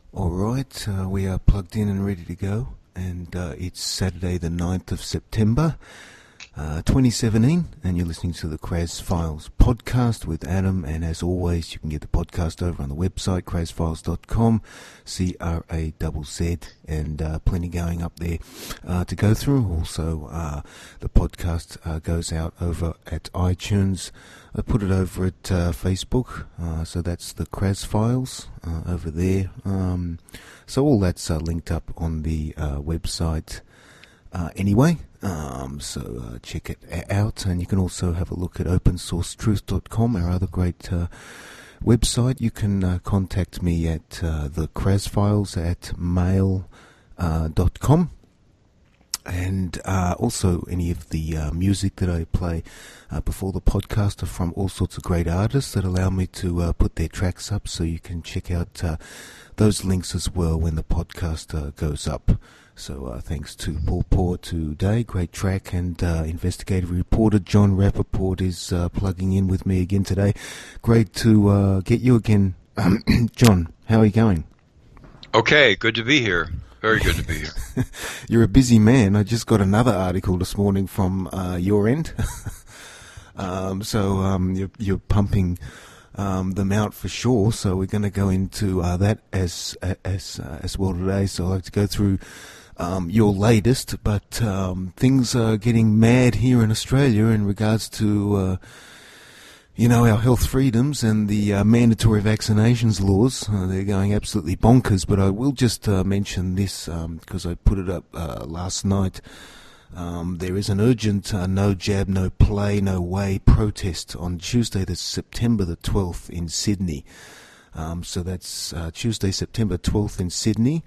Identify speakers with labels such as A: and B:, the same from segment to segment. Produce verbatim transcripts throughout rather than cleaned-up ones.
A: All right, uh, we are plugged in and ready to go, and uh, it's Saturday the ninth of September, uh, twenty seventeen, and you're listening to the Craz Files podcast with Adam, and as always, you can get the podcast over on the website, craz files dot com, C R A Z Z, and uh, plenty going up there uh, to go through. Also, uh, the podcast uh, goes out over at iTunes. I put it over at uh, Facebook, uh, so that's the Craz Files uh, over there. Um, so all that's uh, linked up on the uh, website uh, anyway. Um, so uh, check it out, and you can also have a look at open source truth dot com, our other great uh, website. You can uh, contact me at uh, the Craz Files at mail uh, dot com. And uh, also any of the uh, music that I play uh, before the podcast are from all sorts of great artists that allow me to uh, put their tracks up, so you can check out uh, those links as well when the podcast uh, goes up. So uh, thanks to Paul Poor today, great track, and uh, investigative reporter John Rappaport is uh, plugging in with me again today. Great to uh, get you again. John, how are you going?
B: Okay, good to be here. Very good to be here.
A: You're a busy man. I just got another article this morning from uh, your end. um, so um, you're, you're pumping um, them out for sure. So we're going to go into uh, that as as uh, as well today. So I'd like to go through um, your latest, but um, things are getting mad here in Australia in regards to uh, you know, our health freedoms and the uh, mandatory vaccinations laws. Uh, they're going absolutely bonkers, but I will just uh, mention this because um, I put it up uh, last night. Um, there is an urgent uh, no jab, no play, no way protest on Tuesday, the September the twelfth in Sydney. Um, so that's uh, Tuesday, September twelfth in Sydney.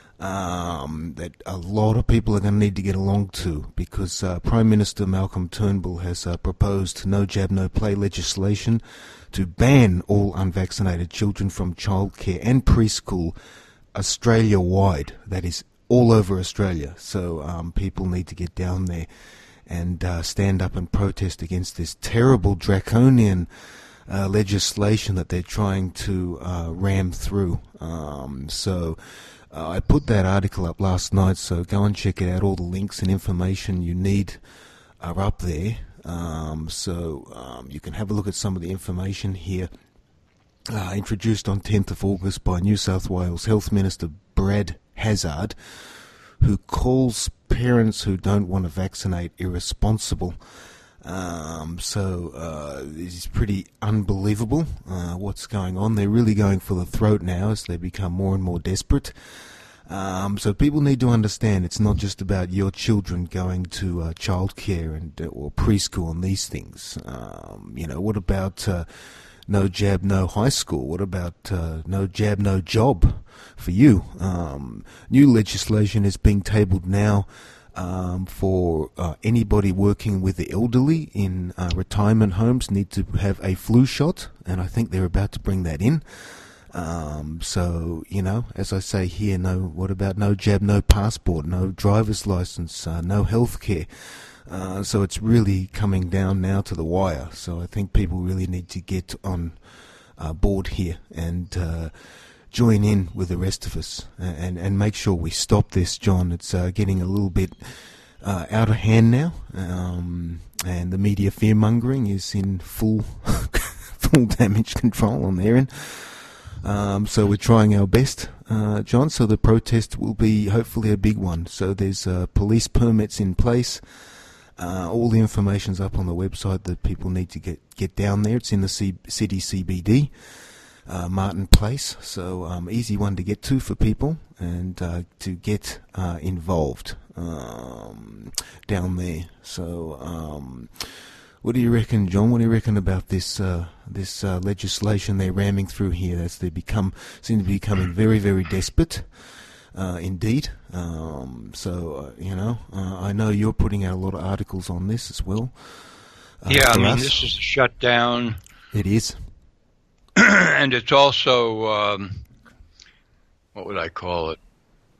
A: Um, that a lot of people are going to need to get along to, because uh, Prime Minister Malcolm Turnbull has uh, proposed no jab, no play legislation to ban all unvaccinated children from childcare and preschool Australia-wide. That is all over Australia. So um, people need to get down there and uh, stand up and protest against this terrible draconian uh, legislation that they're trying to uh, ram through. Um, so... Uh, I put that article up last night, so go and check it out. All the links and information you need are up there. Um, so um, you can have a look at some of the information here. Uh, introduced on tenth of August by New South Wales Health Minister Brad Hazzard, who calls parents who don't want to vaccinate irresponsible. Um, so uh, this is pretty unbelievable uh, what's going on. They're really going for the throat now as they become more and more desperate. Um, so people need to understand it's not just about your children going to uh, childcare and uh, or preschool and these things. Um, you know, what about uh, no jab, no high school? What about uh, no jab, no job for you? Um, new legislation is being tabled now Um, for uh, anybody working with the elderly in uh, retirement homes need to have a flu shot, and I think they're about to bring that in. Um, so, you know, as I say here, no. What about no jab, no passport, no driver's license, uh, no health care? Uh, so it's really coming down now to the wire. So I think people really need to get on uh, board here and uh, join in with the rest of us and, and make sure we stop this, John. It's uh, getting a little bit uh, out of hand now, um, and the media fear-mongering is in full full damage control on their end. Um, so we're trying our best, uh, John, so the protest will be hopefully a big one. So there's uh, police permits in place. Uh, all the information's up on the website that people need to get, get down there. It's in the C- city C B D. Uh, Martin Place, so um, easy one to get to for people and uh, to get uh, involved um, down there. So, um, what do you reckon, John? What do you reckon about this uh, this uh, legislation they're ramming through here? As they become seem to be becoming very, very desperate, uh, indeed. Um, so, uh, you know, uh, I know you're putting out a lot of articles on this as well.
B: Uh, yeah, I mean, us. This is a shutdown.
A: It is.
B: And it's also, um, what would I call it?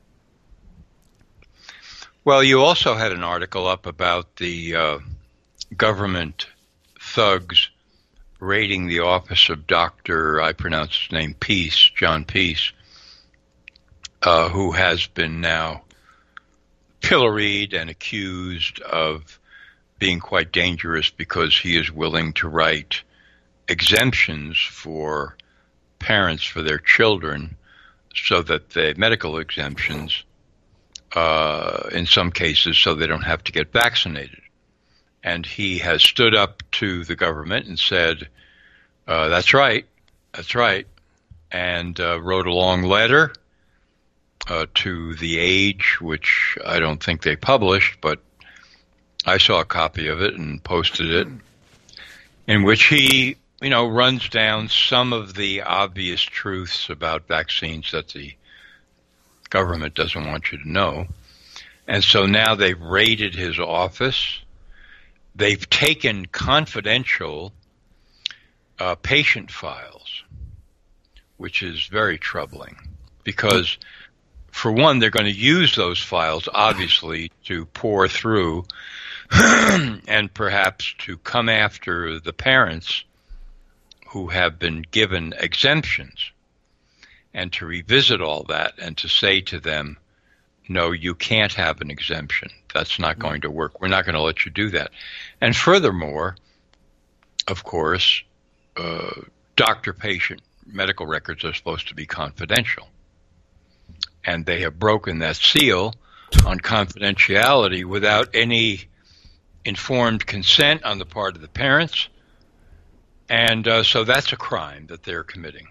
B: Well, you also had an article up about the uh, government thugs raiding the office of Doctor I pronounce his name, Peace, John Peace, uh, who has been now pilloried and accused of being quite dangerous because he is willing to write exemptions for parents for their children, so that the medical exemptions, uh, in some cases, so they don't have to get vaccinated. And he has stood up to the government and said, uh, that's right, that's right, and uh, wrote a long letter uh, to The Age, which I don't think they published, but I saw a copy of it and posted it, in which he, you know, runs down some of the obvious truths about vaccines that the government doesn't want you to know. And so now they've raided his office. They've taken confidential uh, patient files, which is very troubling because, for one, they're going to use those files, obviously, to pore through and perhaps to come after the parents who have been given exemptions, and to revisit all that and to say to them, no, you can't have an exemption. That's not going to work. We're not going to let you do that. And furthermore, of course, uh, doctor-patient medical records are supposed to be confidential. And they have broken that seal on confidentiality without any informed consent on the part of the parents. And uh, so that's a crime that they're committing.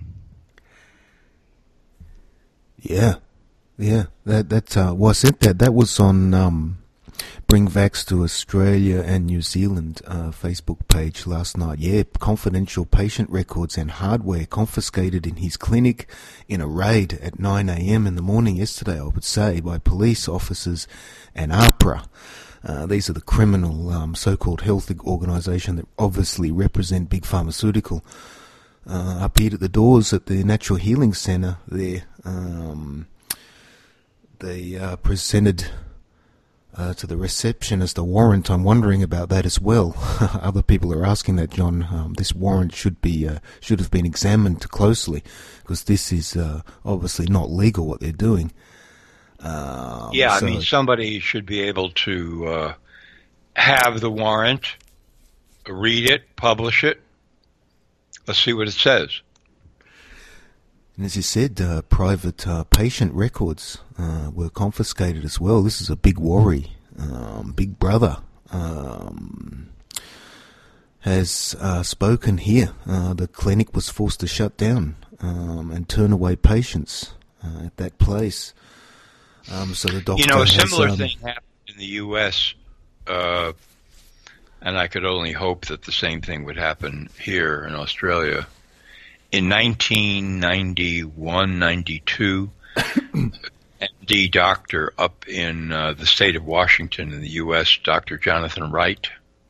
A: Yeah. Yeah, that that uh, well, I sent that. That was on um, Bring Vax to Australia and New Zealand uh, Facebook page last night. Yeah, confidential patient records and hardware confiscated in his clinic in a raid at nine a.m. in the morning yesterday, I would say, by police officers and AHPRA. Uh, these are the criminal um, so-called health organisation that obviously represent Big Pharmaceutical. Uh, up here at the doors at the Natural Healing Centre there. Um, They uh, presented uh, to the receptionist a warrant. I'm wondering about that as well. Other people are asking that, John. Um, this warrant should be uh, should have been examined closely, because this is uh, obviously not legal what they're doing. Um,
B: yeah,
A: so
B: I mean, somebody should be able to uh, have the warrant, read it, publish it. Let's see what it says.
A: And as you said, uh, private uh, patient records uh, were confiscated as well. This is a big worry. Um, Big Brother um, has uh, spoken here. Uh, the clinic was forced to shut down um, and turn away patients uh, at that place. Um, so the doctor
B: You know, a
A: has,
B: similar
A: um,
B: thing happened in the U S, uh, and I could only hope that the same thing would happen here in Australia. In nineteen ninety-one ninety-two, M D doctor up in uh, the state of Washington in the U S, Doctor Jonathan Wright,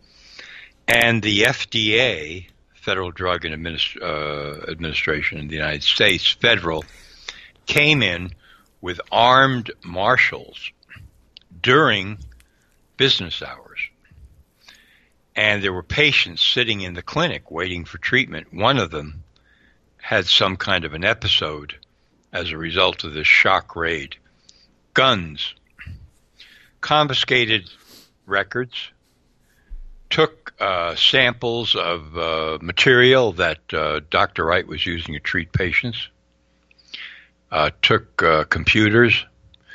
B: and the F D A, Federal Drug and Administ- uh, Administration in the United States, federal, came in with armed marshals during business hours. And there were patients sitting in the clinic waiting for treatment. One of them had some kind of an episode as a result of this shock raid. Guns, confiscated records, took uh, samples of uh, material that uh, Doctor Wright was using to treat patients, uh, took uh, computers,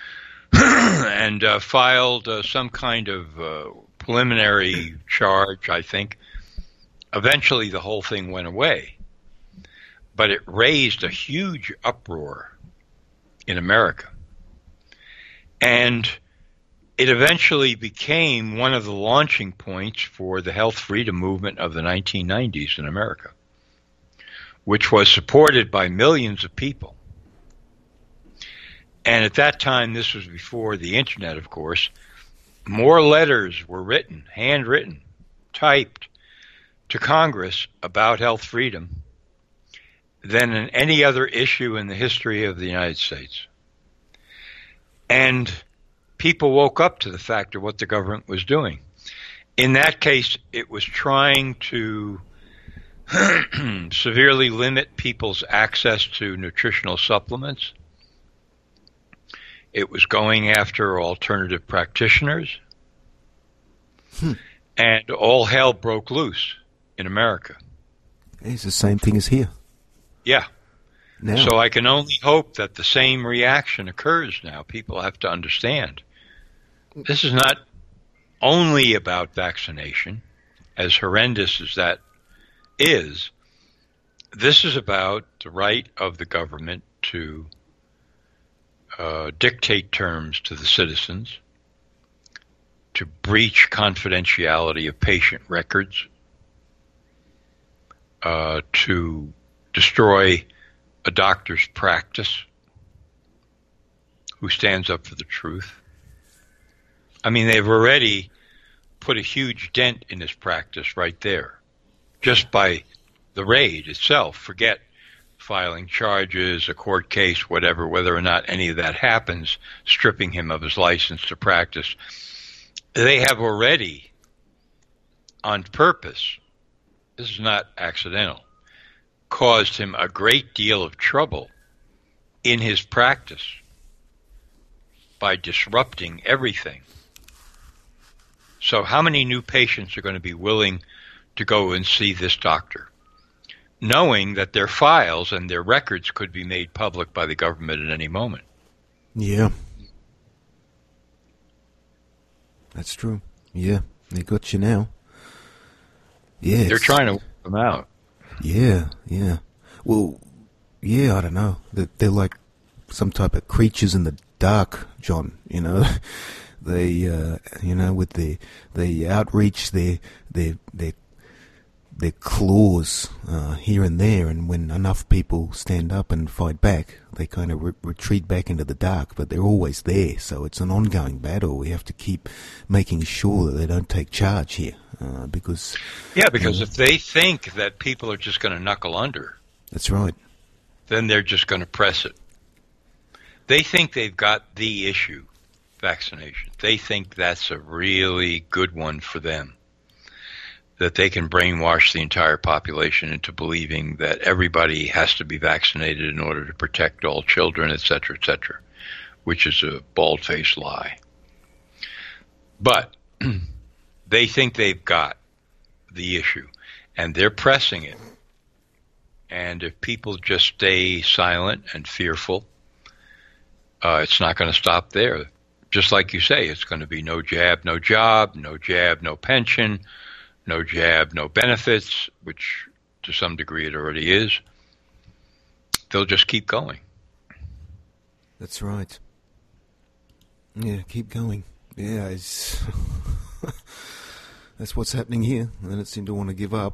B: and uh, filed uh, some kind of uh, preliminary charge, I think. Eventually the whole thing went away. But it raised a huge uproar in America. And it eventually became one of the launching points for the health freedom movement of the nineteen nineties in America, which was supported by millions of people. And at that time, this was before the internet, of course, more letters were written, handwritten, typed to Congress about health freedom than in any other issue in the history of the United States. And people woke up to the fact of what the government was doing. In that case, it was trying to severely limit people's access to nutritional supplements. It was going after alternative practitioners.
A: Hmm.
B: And all hell broke loose in America.
A: It's the same thing as here.
B: Yeah.
A: Now.
B: So I can only hope that the same reaction occurs now. People have to understand. This is not only about vaccination, as horrendous as that is. This is about the right of the government to uh, dictate terms to the citizens, to breach confidentiality of patient records, uh, to destroy a doctor's practice who stands up for the truth. I mean, they've already put a huge dent in his practice right there, just by the raid itself. Forget filing charges, a court case, whatever, whether or not any of that happens, stripping him of his license to practice. They have already, on purpose, this is not accidental, caused him a great deal of trouble in his practice by disrupting everything. So how many new patients are going to be willing to go and see this doctor, knowing that their files and their records could be made public by the government at any moment?
A: Yeah. That's true. Yeah, they got you now. Yeah.
B: They're trying to work them out.
A: Yeah, yeah. Well, yeah, I don't know. They're, they're like some type of creatures in the dark, John, you know. They, uh, you know, with the the outreach, their their their their claws uh, here and there, and when enough people stand up and fight back, they kind of re- retreat back into the dark. But they're always there, so it's an ongoing battle. We have to keep making sure that they don't take charge here, uh, because
B: yeah, because
A: you know,
B: if they think that people are just going to knuckle under,
A: that's right.
B: Then they're just going to press it. They think they've got the issue. Vaccination. They think that's a really good one for them, that they can brainwash the entire population into believing that everybody has to be vaccinated in order to protect all children, et cetera, et cetera, which is a bald-faced lie. But they think they've got the issue, and they're pressing it. And if people just stay silent and fearful, uh, it's not going to stop there. Just like you say, it's going to be no jab, no job, no jab, no pension, no jab, no benefits, which to some degree it already is. They'll just keep going.
A: That's right. Yeah, keep going. Yeah, it's that's what's happening here. They don't seem to want to give up.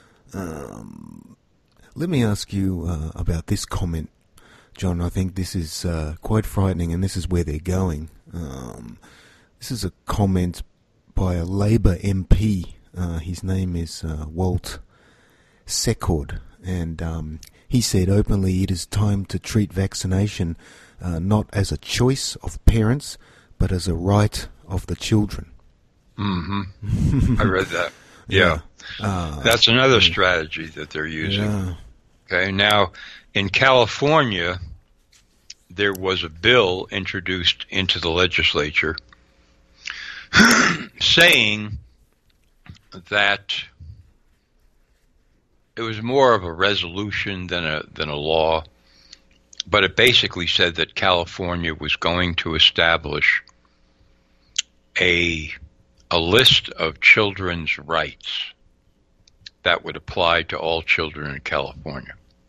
A: Um, let me ask you uh, about this comment, John. I think this is uh, quite frightening, and this is where they're going. Um, this is a comment by a Labour M P. Uh, his name is uh, Walt Secord, and um, he said openly it is time to treat vaccination uh, not as a choice of parents, but as a right of the children.
B: Mm-hmm. I read that. Yeah. yeah. Uh, That's another yeah. strategy that they're using. Yeah. Okay. Now, in California, there was a bill introduced into the legislature saying that it was more of a resolution than a than a law, but it basically said that California was going to establish a a list of children's rights that would apply to all children in California.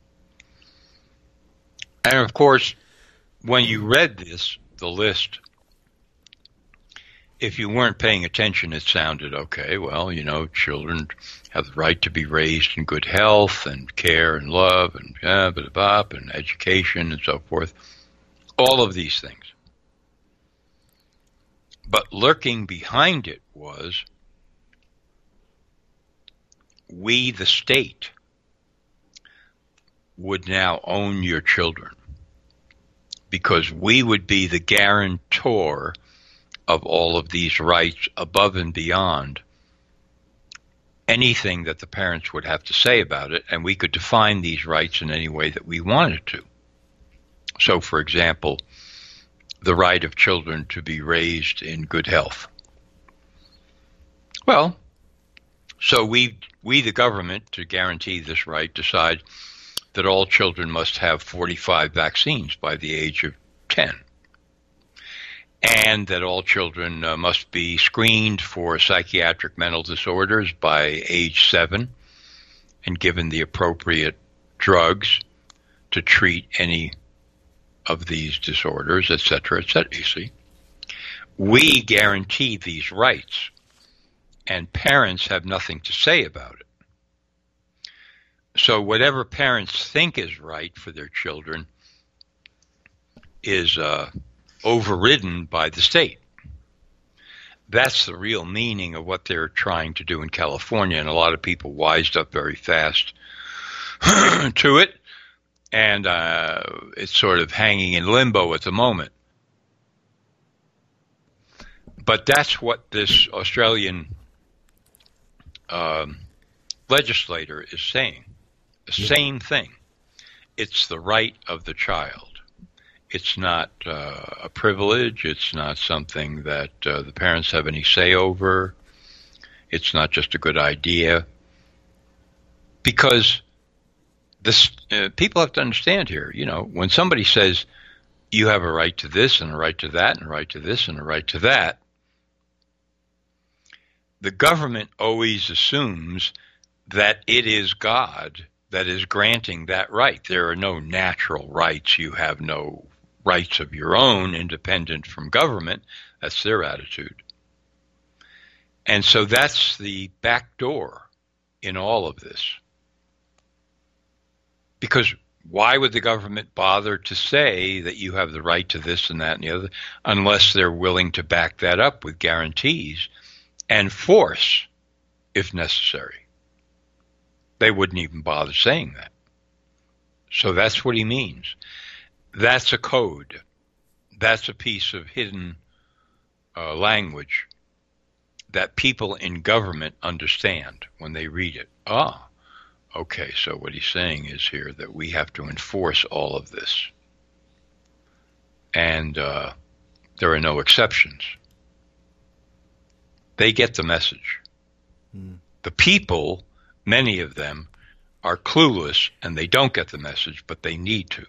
B: And of course, when you read this, the list, if you weren't paying attention, it sounded okay. Well, you know, children have the right to be raised in good health and care and love and uh, blah, blah, blah, and education and so forth. All of these things. But lurking behind it was, we, the state, would now own your children, because we would be the guarantor of all of these rights above and beyond anything that the parents would have to say about it, and we could define these rights in any way that we wanted to. So, for example, the right of children to be raised in good health. Well, so we, we the government, to guarantee this right, decide that all children must have forty-five vaccines by the age of ten, and that all children uh, must be screened for psychiatric mental disorders by age seven and given the appropriate drugs to treat any of these disorders, et cetera, et cetera. You see, we guarantee these rights, and parents have nothing to say about it. So whatever parents think is right for their children is uh, overridden by the state. That's the real meaning of what they're trying to do in California, and a lot of people wised up very fast to it, and uh, it's sort of hanging in limbo at the moment. But that's what this Australian um, legislator is saying. The yeah. same thing. It's the right of the child. It's not uh, a privilege. It's not something that uh, the parents have any say over. It's not just a good idea. Because this, uh, people have to understand here, you know, when somebody says you have a right to this and a right to that and a right to this and a right to that, the government always assumes that it is God that is granting that right. There are no natural rights. You have no rights of your own independent from government. That's their attitude. And so that's the back door in all of this. Because why would the government bother to say that you have the right to this and that and the other unless they're willing to back that up with guarantees and force if necessary? They wouldn't even bother saying that. So that's what he means. That's a code. That's a piece of hidden uh, language that people in government understand when they read it. Ah, okay, so what he's saying is here that we have to enforce all of this. And uh, there are no exceptions. They get the message. Mm. The people, many of them, are clueless and they don't get the message, but they need to.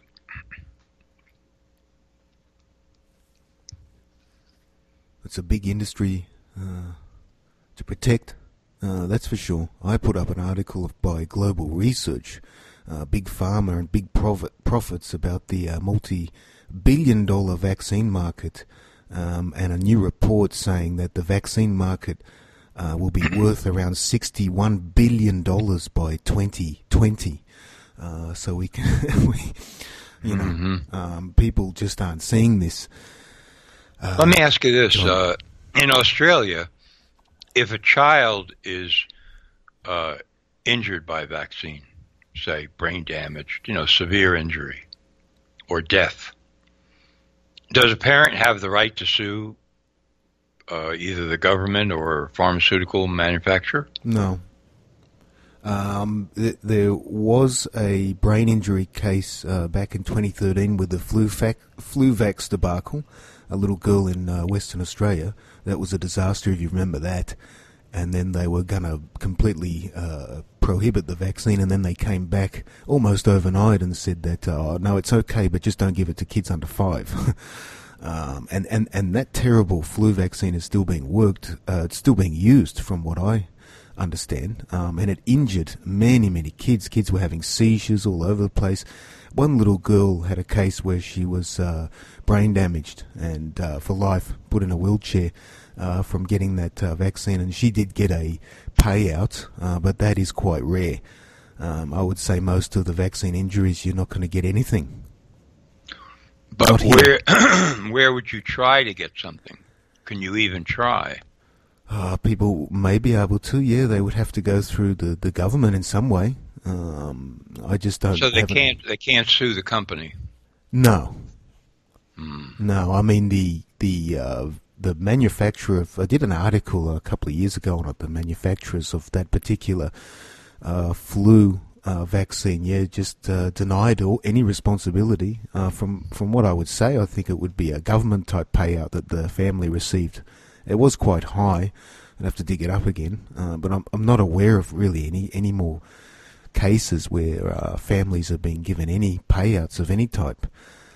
A: It's a big industry uh, to protect, uh, that's for sure. I put up an article by Global Research, uh, Big Pharma and Big profit, Profits about the uh, multi-billion dollar vaccine market, um, and a new report saying that the vaccine market uh, will be worth around sixty-one billion dollars by twenty twenty. Uh, so we can, we, you know, mm-hmm. um, people just aren't seeing this. Uh,
B: Let me ask you this. Uh, in Australia, if a child is uh, injured by a vaccine, say brain damage, you know, severe injury or death, does a parent have the right to sue uh, either the government or pharmaceutical manufacturer?
A: No. Um, th- there was a brain injury case uh, back in twenty thirteen with the Fluvac, Fluvax debacle. A little girl in uh, Western Australia. That was a disaster, if you remember that. And then they were going to completely uh, prohibit the vaccine, and then they came back almost overnight and said that, oh, no, it's okay, but just don't give it to kids under five. um, and, and, and that terrible flu vaccine is still being worked. Uh, it's still being used, from what I understand. Um, and it injured many, many kids. Kids were having seizures all over the place. One little girl had a case where she was uh, brain damaged and uh, for life put in a wheelchair uh, from getting that uh, vaccine, and she did get a payout, uh, but that is quite rare. Um, I would say most of the vaccine injuries, you're not going to get anything.
B: But where where would you try to get something? Can you even try?
A: Uh, people may be able to, yeah. They would have to go through the, the government in some way. Um, I just don't.
B: So they can't. They can't sue the company.
A: No.
B: Hmm.
A: No, I mean the the uh, the manufacturer of. I did an article a couple of years ago on it. The manufacturers of that particular uh, flu uh, vaccine, yeah, just uh, denied all, any responsibility. Uh, from from what I would say, I think it would be a government type payout that the family received. It was quite high. I'd have to dig it up again, uh, but I'm I'm not aware of really any any more cases where uh, families are being given any payouts of any type.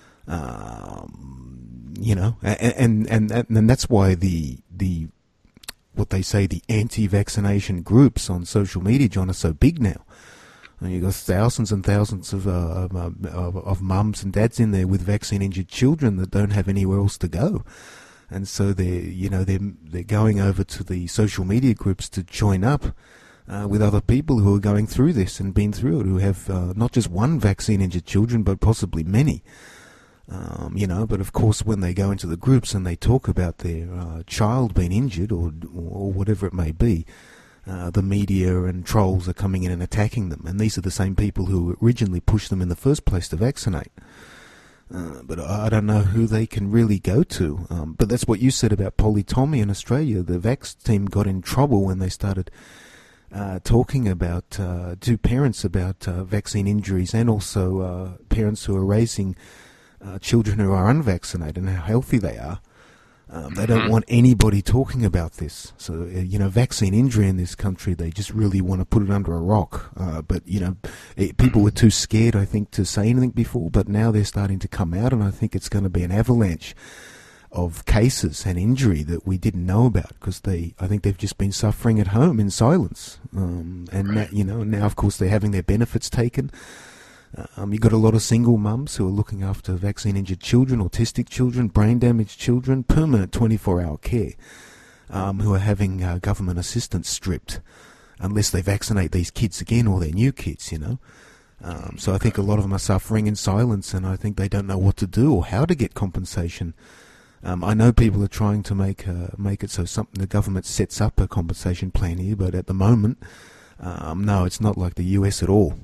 A: Um, you know, and, and and and that's why the the what they say the anti-vaccination groups on social media, John, are so big now. I mean, you've got thousands and thousands of, uh, of, of of mums and dads in there with vaccine-injured children that don't have anywhere else to go, and so they're you know they're they're going over to the social media groups to join up uh, with other people who are going through this and been through it, who have uh, not just one vaccine-injured children but possibly many. Um, you know, but of course, when they go into the groups and they talk about their uh, child being injured or or whatever it may be, uh, the media and trolls are coming in and attacking them. And these are the same people who originally pushed them in the first place to vaccinate. Uh, but I don't know who they can really go to. Um, but that's what you said about Polly Tommy in Australia. The Vax team got in trouble when they started uh, talking about uh, to parents about uh, vaccine injuries and also uh, parents who are raising Uh, children who are unvaccinated and how healthy they are. Um, they don't want anybody talking about this. So, uh, you know, vaccine injury in this country, they just really want to put it under a rock. Uh, but, you know, it, people were too scared, I think, to say anything before, but now they're starting to come out, and I think it's going to be an avalanche of cases and injury that we didn't know about because they, I think they've just been suffering at home in silence. Um, and,
B: right.
A: that, you know, now, of course, they're having their benefits taken. Um, you've got a lot of single mums who are looking after vaccine-injured children, autistic children, brain-damaged children, permanent twenty-four hour care, um, who are having uh, government assistance stripped unless they vaccinate these kids again or their new kids, you know. Um, so I think a lot of them are suffering in silence, and I think they don't know what to do or how to get compensation. Um, I know people are trying to make uh, make it so something the government sets up a compensation plan here, but at the moment, um, no, it's not like the U S at all.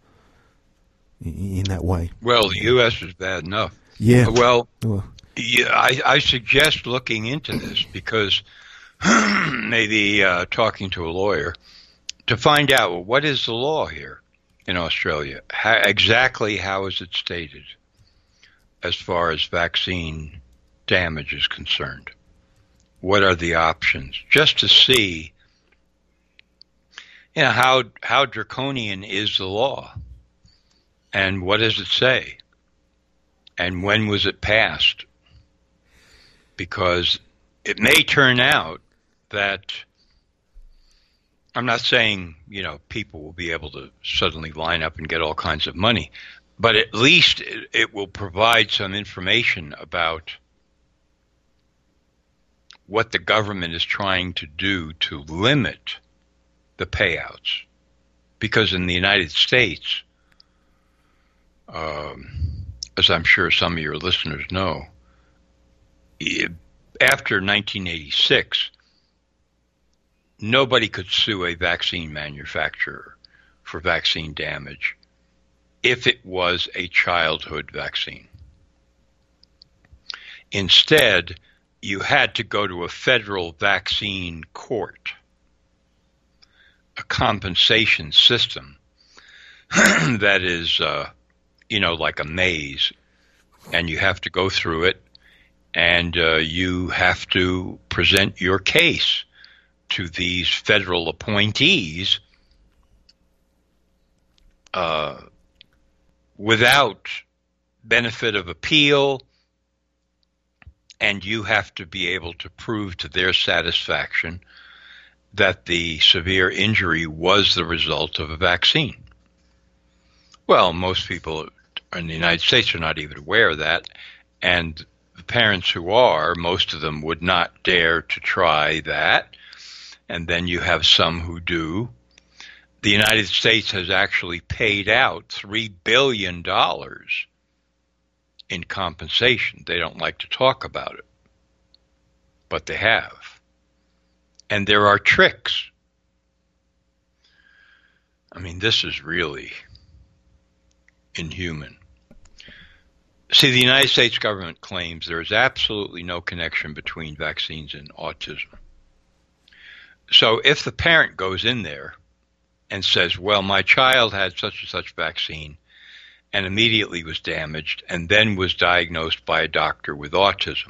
A: In that way.
B: Well, the U S is bad enough.
A: Yeah.
B: Well,
A: well.
B: yeah, I, I suggest looking into this because maybe uh, talking to a lawyer to find out, well, what is the law here in Australia? How, exactly how is it stated as far as vaccine damage is concerned? What are the options? Just to see, you know, how how draconian is the law? And what does it say? And when was it passed? Because it may turn out that, I'm not saying, you know, people will be able to suddenly line up and get all kinds of money, but at least it, it will provide some information about what the government is trying to do to limit the payouts. Because in the United States, Um, as I'm sure some of your listeners know, after nineteen eighty-six, nobody could sue a vaccine manufacturer for vaccine damage if it was a childhood vaccine. Instead, you had to go to a federal vaccine court, a compensation system that is uh, you know, like a maze, and you have to go through it, and uh, you have to present your case to these federal appointees uh, without benefit of appeal, and you have to be able to prove to their satisfaction that the severe injury was the result of a vaccine. Well, most people in the United States are not even aware of that, and the parents who are, most of them would not dare to try that, and then you have some who do. The United States has actually paid out three billion dollars in compensation. They don't like to talk about it, but they have. And there are tricks. I mean, this is really inhuman. See, the United States government claims there is absolutely no connection between vaccines and autism. So if the parent goes in there and says, well, my child had such and such vaccine and immediately was damaged and then was diagnosed by a doctor with autism.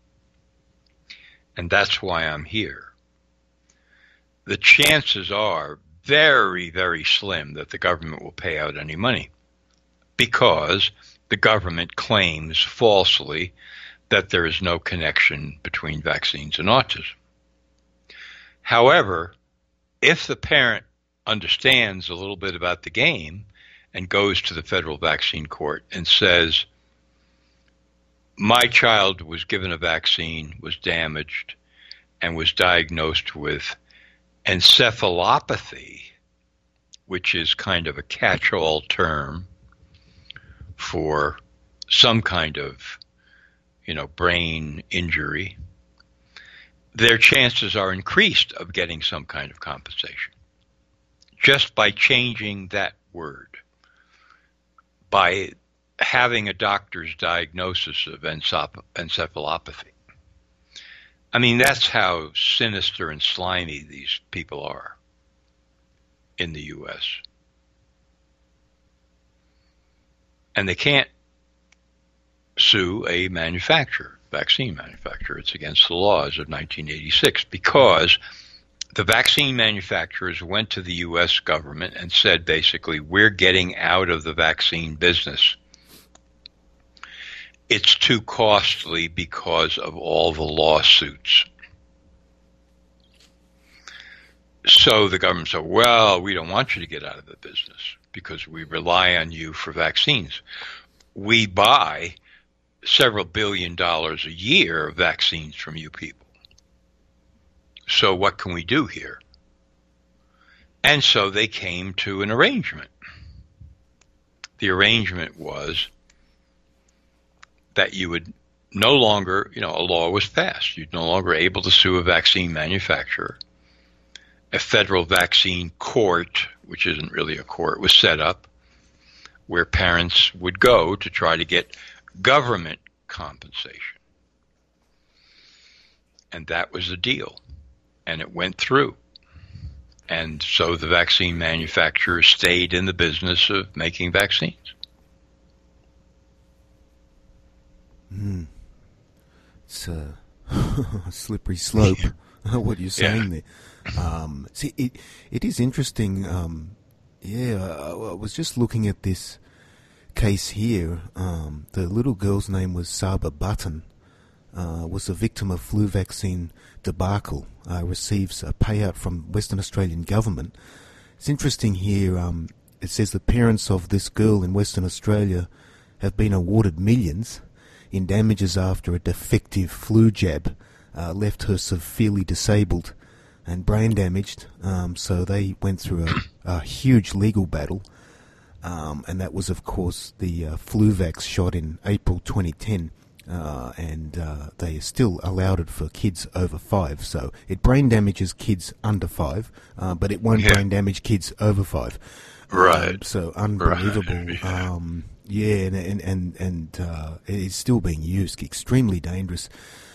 B: And that's why I'm here. The chances are very, very slim that the government will pay out any money because the government claims falsely that there is no connection between vaccines and autism. However, if the parent understands a little bit about the game and goes to the federal vaccine court and says, my child was given a vaccine, was damaged, and was diagnosed with encephalopathy, which is kind of a catch-all term for some kind of, you know, brain injury, their chances are increased of getting some kind of compensation just by changing that word, by having a doctor's diagnosis of encephalopathy. I mean, that's how sinister and slimy these people are in the U S. And they can't sue a manufacturer, vaccine manufacturer. It's against the laws of nineteen eighty-six because the vaccine manufacturers went to the U S government and said, basically, we're getting out of the vaccine business. It's too costly because of all the lawsuits. So the government said, well, we don't want you to get out of the business because we rely on you for vaccines. We buy several billion dollars a year of vaccines from you people. So what can we do here? And so they came to an arrangement. The arrangement was that you would no longer, you know, a law was passed. You'd no longer able to sue a vaccine manufacturer. A federal vaccine court, which isn't really a court, was set up where parents would go to try to get government compensation. And that was the deal. And it went through. And so the vaccine manufacturers stayed in the business of making vaccines.
A: Mm. It's a slippery slope, what you're saying yeah. there. Um, see, it, it is interesting. Um, yeah, I, I was just looking at this case here. Um, the little girl's name was Saba Button, uh, was a victim of flu vaccine debacle, uh, receives a payout from Western Australian government. It's interesting here. Um, it says the parents of this girl in Western Australia have been awarded millions in damages after a defective flu jab uh, left her severely disabled and brain damaged. Um, so they went through a, a huge legal battle. Um, and that was, of course, the uh, Fluvax shot in April twenty ten. Uh, and uh, they still allowed it for kids over five. So it brain damages kids under five, uh, but it won't yeah. brain damage kids over five.
B: Right.
A: Um, so unbelievable.
B: Right.
A: Um, yeah, and and and, and uh, it's still being used. Extremely dangerous.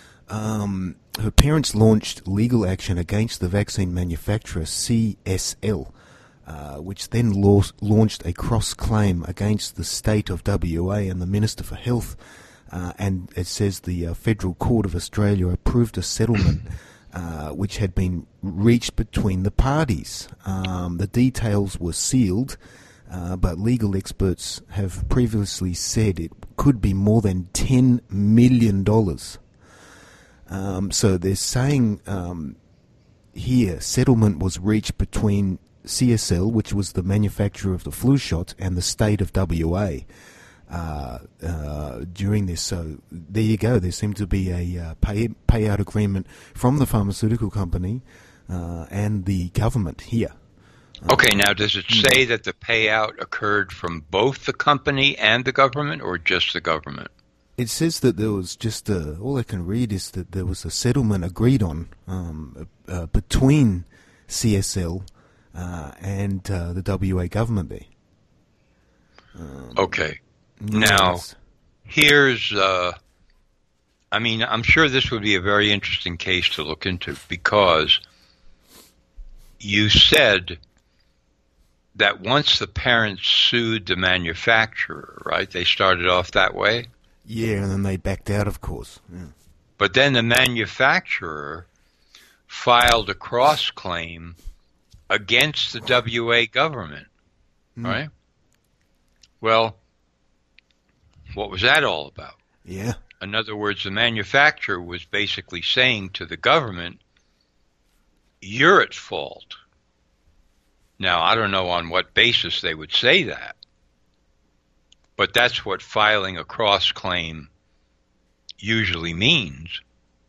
A: Um, her parents launched legal action against the vaccine manufacturer C S L, uh, which then la- launched a cross-claim against the state of W A and the Minister for Health. Uh, and it says the uh, Federal Court of Australia approved a settlement uh, which had been reached between the parties. Um, the details were sealed, uh, but legal experts have previously said it could be more than ten million dollars. Um, so they're saying um, here settlement was reached between C S L, which was the manufacturer of the flu shot, and the state of W A. Uh, uh, during this. So there you go. There seemed to be a uh, pay, payout agreement from the pharmaceutical company uh, and the government here.
B: Okay, now does it say that the payout occurred from both the company and the government or just the government?
A: It says that there was just a, all I can read is that there was a settlement agreed on um, uh, between C S L uh, and uh, the W A government there. Um,
B: okay. Now,
A: yes.
B: here's, uh, I mean, I'm sure this would be a very interesting case to look into because you said that once the parents sued the manufacturer, right, they started off that way.
A: Yeah, and then they backed out, of course. Yeah.
B: But then the manufacturer filed a cross-claim against the W A government, mm. right? Well, what was that all about?
A: Yeah.
B: In other words, the manufacturer was basically saying to the government, you're at fault. Now, I don't know on what basis they would say that, but that's what filing a cross-claim usually means.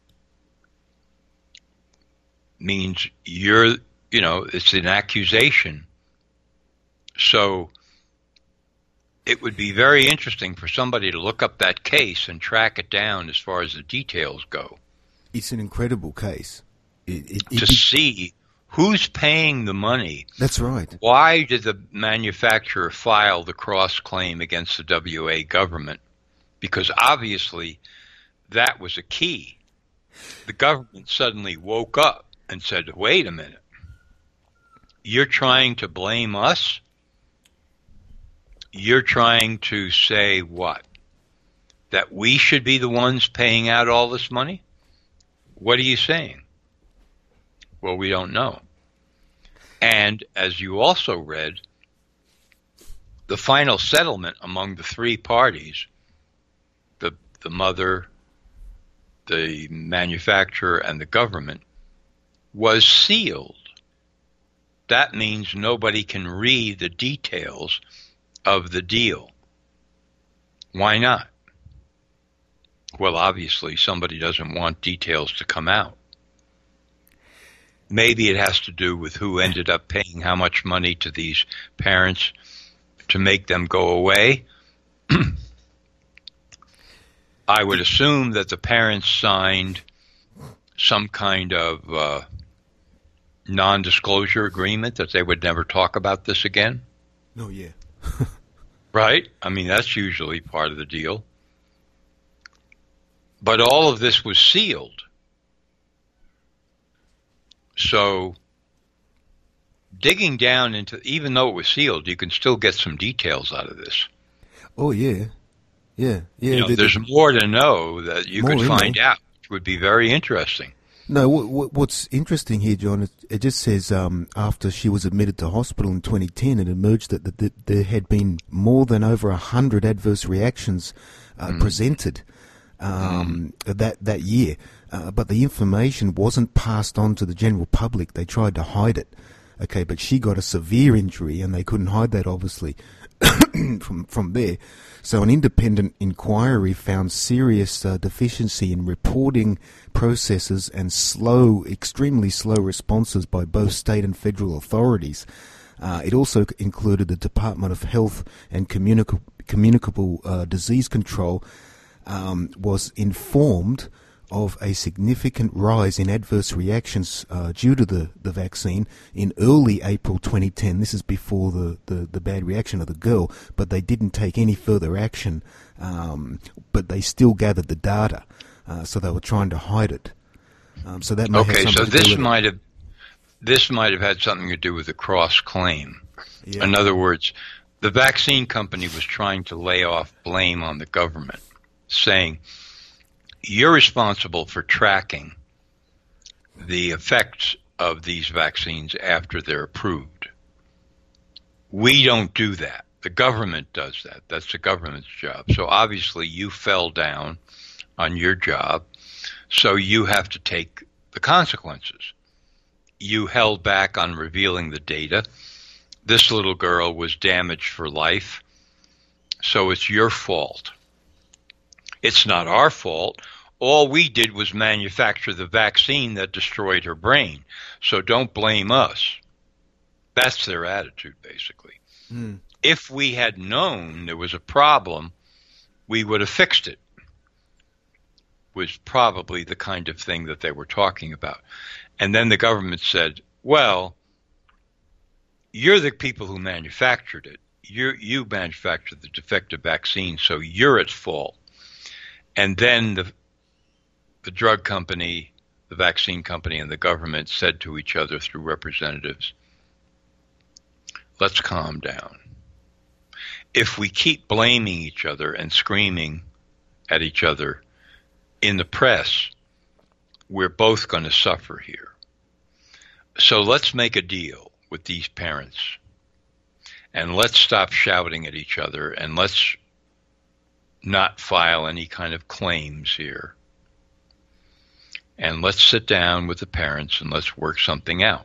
B: Means you're, you know, it's an accusation. So it would be very interesting for somebody to look up that case and track it down as far as the details go.
A: It's an incredible case. It, it,
B: to
A: it,
B: see who's paying the money.
A: That's right.
B: Why did the manufacturer file the cross-claim against the W A government? Because obviously that was a key. The government suddenly woke up and said, wait a minute, you're trying to blame us? You're trying to say what? That we should be the ones paying out all this money? What are you saying? Well, we don't know. And as you also read, the final settlement among the three parties, the the mother, the manufacturer, and the government, was sealed. That means nobody can read the details of the deal. Why not? Well, obviously somebody doesn't want details to come out. Maybe it has to do with who ended up paying how much money to these parents to make them go away. I would assume that the parents signed some kind of uh, non-disclosure agreement that they would never talk about this again.
A: No, yeah.
B: Right? I mean, that's usually part of the deal. But all of this was sealed. So digging down into, even though it was sealed, you can still get some details out of this.
A: Oh, yeah. Yeah. yeah.
B: You know,
A: the,
B: there's
A: the,
B: more to know that you could find
A: there.
B: out, which would be very interesting.
A: No, what, what, what's interesting here, John, it, it just says um, after she was admitted to hospital in twenty ten, it emerged that, that, that there had been more than over one hundred adverse reactions uh, mm. presented um, mm. that, that year. Uh, but the information wasn't passed on to the general public. They tried to hide it. Okay, but she got a severe injury, and they couldn't hide that, obviously, from from there. So an independent inquiry found serious uh, deficiency in reporting processes and slow, extremely slow responses by both state and federal authorities. Uh, it also included the Department of Health and Communica- Communicable uh, Disease Control um, was informed of a significant rise in adverse reactions uh, due to the, the vaccine in early April twenty ten. This is before the, the, the bad reaction of the girl, but they didn't take any further action, um, but they still gathered the data, uh, so they were trying to hide it. Um, so that may
B: okay,
A: have
B: so
A: to do
B: this
A: with
B: might
A: it.
B: have this might have had something to do with the cross-claim.
A: Yeah.
B: In other words, the vaccine company was trying to lay off blame on the government, saying, you're responsible for tracking the effects of these vaccines after they're approved. We don't do that. The government does that. That's the government's job. So obviously you fell down on your job, so you have to take the consequences. You held back on revealing the data. This little girl was damaged for life, so it's your fault. It's not our fault. All we did was manufacture the vaccine that destroyed her brain. So don't blame us. That's their attitude, basically. Mm. If we had known there was a problem, we would have fixed it, was probably the kind of thing that they were talking about. And then the government said, well, you're the people who manufactured it. You you manufactured the defective vaccine, so you're at fault. And then the the drug company, the vaccine company, and the government said to each other through representatives, let's calm down. If we keep blaming each other and screaming at each other in the press, we're both going to suffer here. So let's make a deal with these parents, and let's stop shouting at each other, and let's not file any kind of claims here. And let's sit down with the parents and let's work something out.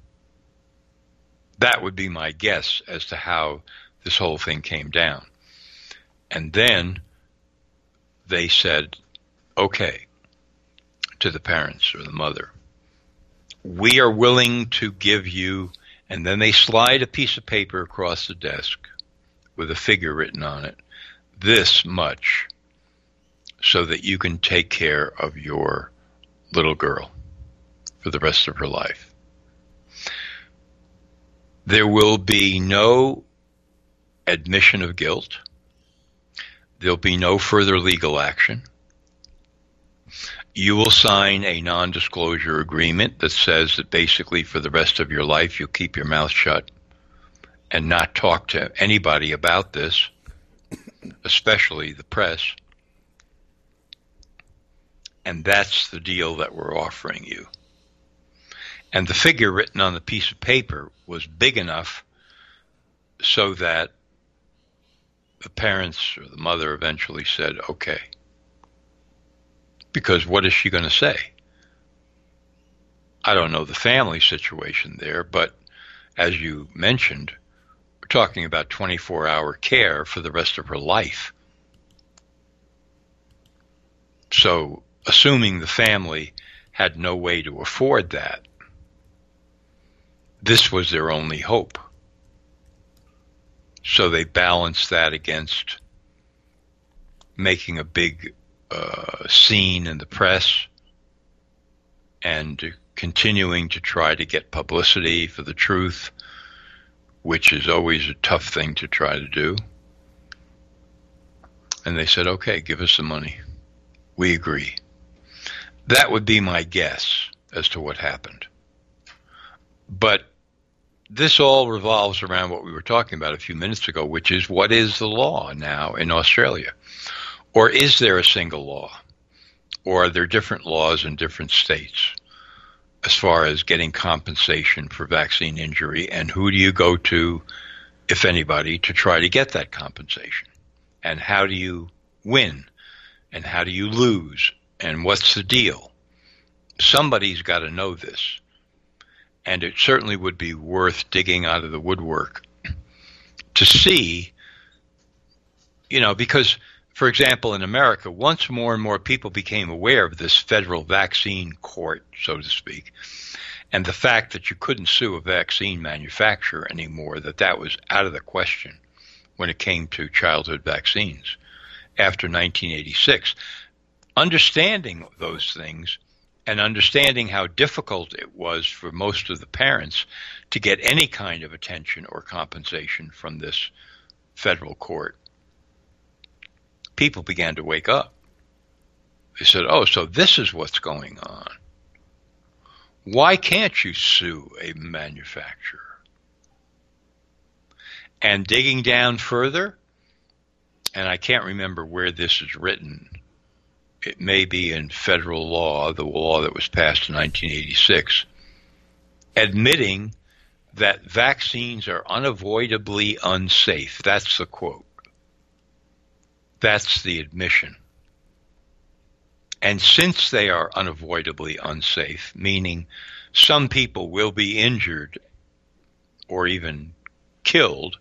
B: That would be my guess as to how this whole thing came down. And then they said, okay, to the parents or the mother, we are willing to give you, and then they slide a piece of paper across the desk with a figure written on it, this much, so that you can take care of your little girl for the rest of her life. There will be no admission of guilt. There'll be no further legal action. You will sign a non-disclosure agreement that says that basically for the rest of your life you'll keep your mouth shut and not talk to anybody about this, especially the press. And that's the deal that we're offering you. And the figure written on the piece of paper was big enough so that the parents or the mother eventually said, okay. Because what is she going to say? I don't know the family situation there, but as you mentioned, we're talking about twenty-four hour care for the rest of her life. So, assuming the family had no way to afford that, this was their only hope. So they balanced that against making a big uh, scene in the press and continuing to try to get publicity for the truth, which is always a tough thing to try to do. And they said, okay, give us the money. We agree. That would be my guess as to what happened. But this all revolves around what we were talking about a few minutes ago, which is what is the law now in Australia? Or is there a single law? Or are there different laws in different states as far as getting compensation for vaccine injury? And who do you go to, if anybody, to try to get that compensation? And how do you win? And how do you lose? And what's the deal? Somebody's got to know this. And it certainly would be worth digging out of the woodwork to see, you know, because, for example, in America, once more and more people became aware of this federal vaccine court, so to speak, and the fact that you couldn't sue a vaccine manufacturer anymore, that that was out of the question when it came to childhood vaccines after nineteen eighty-six. Understanding those things and understanding how difficult it was for most of the parents to get any kind of attention or compensation from this federal court, people began to wake up. They said, oh, so this is what's going on. Why can't you sue a manufacturer? And digging down further, and I can't remember where this is written, it may be in federal law, the law that was passed in nineteen eighty-six, admitting that vaccines are unavoidably unsafe. That's the quote. That's the admission. And since they are unavoidably unsafe, meaning some people will be injured or even killed,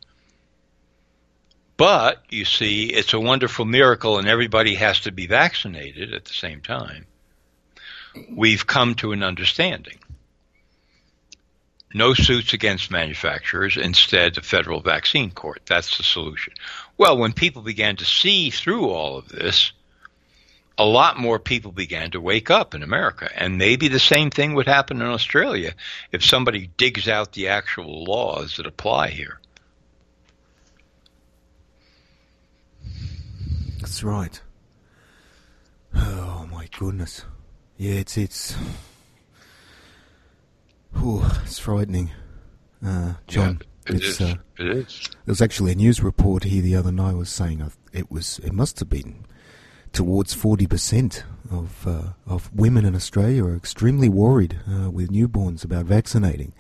B: but, you see, it's a wonderful miracle and everybody has to be vaccinated at the same time, we've come to an understanding. No suits against manufacturers, instead the federal vaccine court. That's the solution. Well, when people began to see through all of this, a lot more people began to wake up in America. And maybe the same thing would happen in Australia if somebody digs out the actual laws that apply here.
A: That's right. Oh my goodness. Yeah, it's it's. Ooh, it's frightening, uh, John.
B: Yeah. It
A: it's,
B: is.
A: Uh,
B: it is.
A: There was actually a news report here the other night was saying it was it must have been towards forty percent of uh, of women in Australia are extremely worried uh, with newborns about vaccinating.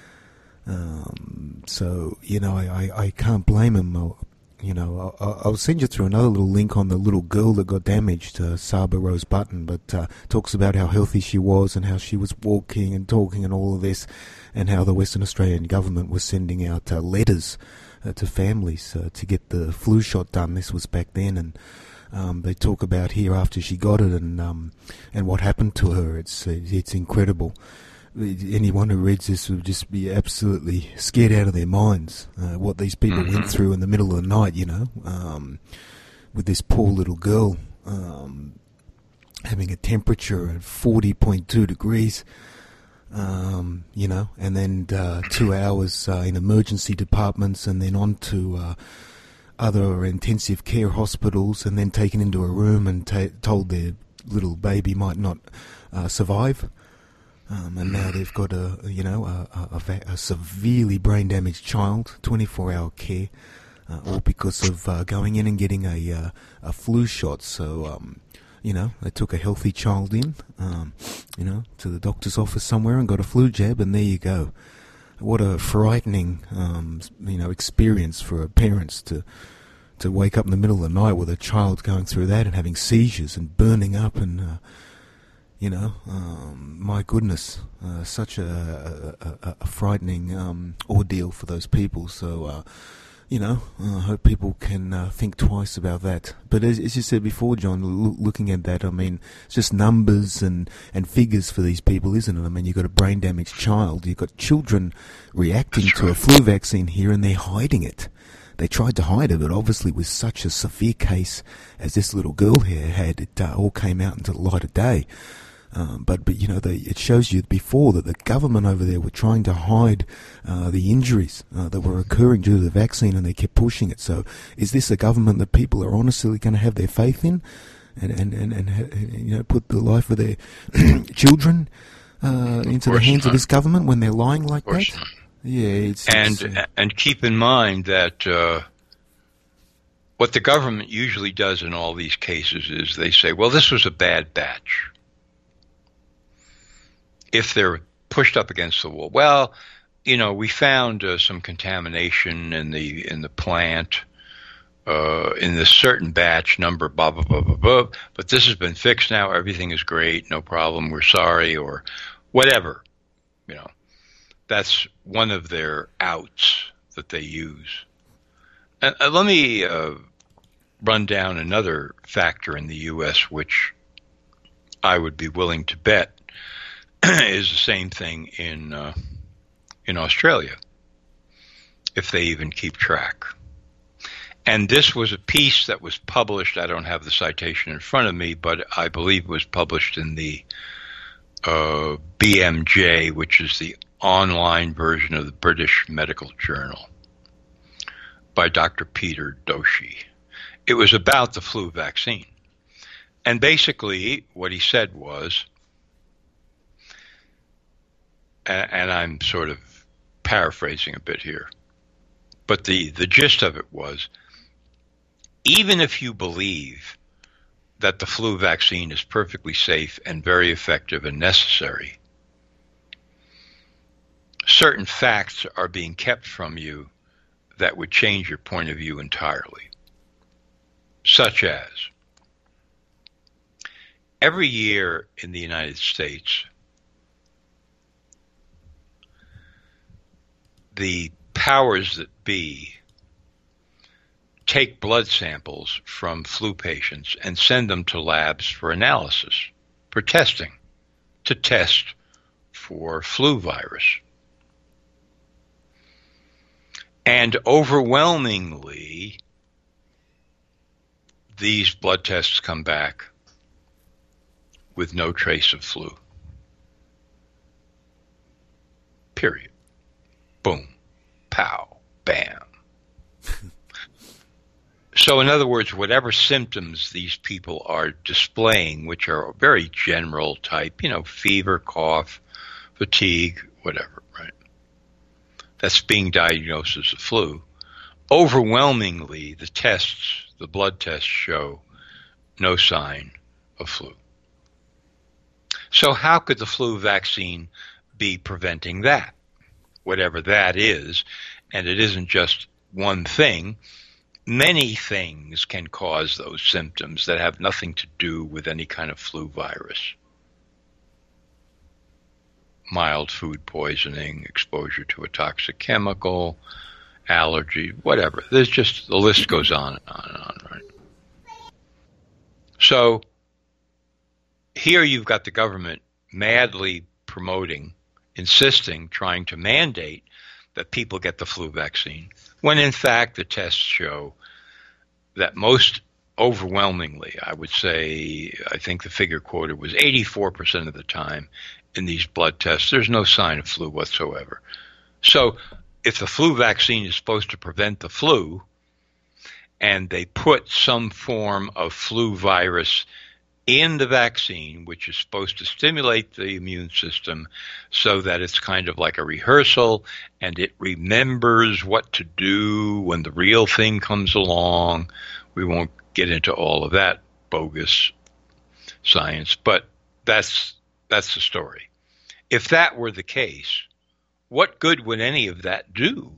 A: Um, so you know, I, I, I can't blame them. You know, I'll, I'll send you through another little link on the little girl that got damaged, uh, Saba Rose Button, but uh, talks about how healthy she was and how she was walking and talking and all of this, and how the Western Australian government was sending out uh, letters uh, to families uh, to get the flu shot done. This was back then, and um, they talk about here after she got it and um, and what happened to her. It's it's incredible. Anyone who reads this would just be absolutely scared out of their minds, uh, what these people mm-hmm. went through in the middle of the night, you know, um, with this poor little girl um, having a temperature of forty point two degrees, um, you know, and then uh, two hours uh, in emergency departments and then on to uh, other intensive care hospitals and then taken into a room and ta- told their little baby might not uh, survive. Um, and now they've got a, you know, a, a, a severely brain damaged child, twenty-four hour care, uh, all because of uh, going in and getting a uh, a flu shot. So, um, you know, they took a healthy child in, um, you know, to the doctor's office somewhere and got a flu jab, and there you go. What a frightening, um, you know, experience for parents to to wake up in the middle of the night with a child going through that and having seizures and burning up and. Uh, You know, um, my goodness, uh, such a, a, a, a frightening um, ordeal for those people. So, uh, you know, uh, I hope people can uh, think twice about that. But as, as you said before, John, lo- looking at that, I mean, it's just numbers and, and figures for these people, isn't it? I mean, you've got a brain-damaged child. You've got children reacting to a flu vaccine here, and they're hiding it. They tried to hide it, but obviously with such a severe case as this little girl here had, it uh, all came out into the light of day. Um, but, but you know, they, it shows you before that the government over there were trying to hide uh, the injuries uh, that were occurring due to the vaccine, and they kept pushing it. So is this a government that people are honestly going to have their faith in and, and, and, and, and you know, put the life of their children uh, into the hands not. of this government when they're lying like that? Not. Yeah, it's...
B: And,
A: it's, uh,
B: and keep in mind that... Uh, what the government usually does in all these cases is they say, well, this was a bad batch. If they're pushed up against the wall, well, you know, we found uh, some contamination in the in the plant, uh, in this certain batch number, blah, blah, blah, blah, blah, but this has been fixed now. Everything is great. No problem. We're sorry, or whatever. You know, that's one of their outs that they use. And uh, let me uh, run down another factor in the U S which I would be willing to bet is the same thing in uh, in Australia, if they even keep track. And this was a piece that was published. I don't have the citation in front of me, but I believe it was published in the uh, B M J, which is the online version of the British Medical Journal, by Doctor Peter Doshi. It was about the flu vaccine. And basically what he said was, and I'm sort of paraphrasing a bit here, but the, the gist of it was, even if you believe that the flu vaccine is perfectly safe and very effective and necessary, certain facts are being kept from you that would change your point of view entirely, such as every year in the United States, the powers that be take blood samples from flu patients and send them to labs for analysis, for testing, to test for flu virus. And overwhelmingly, these blood tests come back with no trace of flu. Period. Boom. Pow. Bam. So in other words, whatever symptoms these people are displaying, which are very general type, you know, fever, cough, fatigue, whatever, right? that's being diagnosed as the flu, overwhelmingly the tests, the blood tests show no sign of flu. So how could the flu vaccine be preventing that, whatever that is? And it isn't just one thing. Many things can cause those symptoms that have nothing to do with any kind of flu virus. Mild food poisoning, exposure to a toxic chemical, allergy, whatever. There's just, the list goes on and on and on, right? So here you've got the government madly promoting, insisting, trying to mandate that people get the flu vaccine, when in fact the tests show that most overwhelmingly, I would say, I think the figure quoted was eighty-four percent of the time in these blood tests, there's no sign of flu whatsoever. So if the flu vaccine is supposed to prevent the flu, and they put some form of flu virus in the vaccine, which is supposed to stimulate the immune system so that it's kind of like a rehearsal and it remembers what to do when the real thing comes along. We won't get into all of that bogus science, but that's that's the story. If that were the case, what good would any of that do?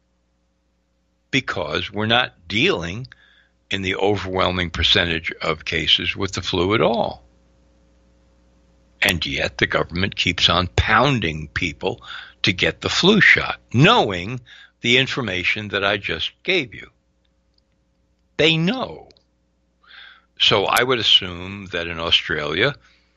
B: Because we're not dealing in the overwhelming percentage of cases with the flu at all. And yet the government keeps on pounding people to get the flu shot, knowing the information that I just gave you. They know. So I would assume that in Australia,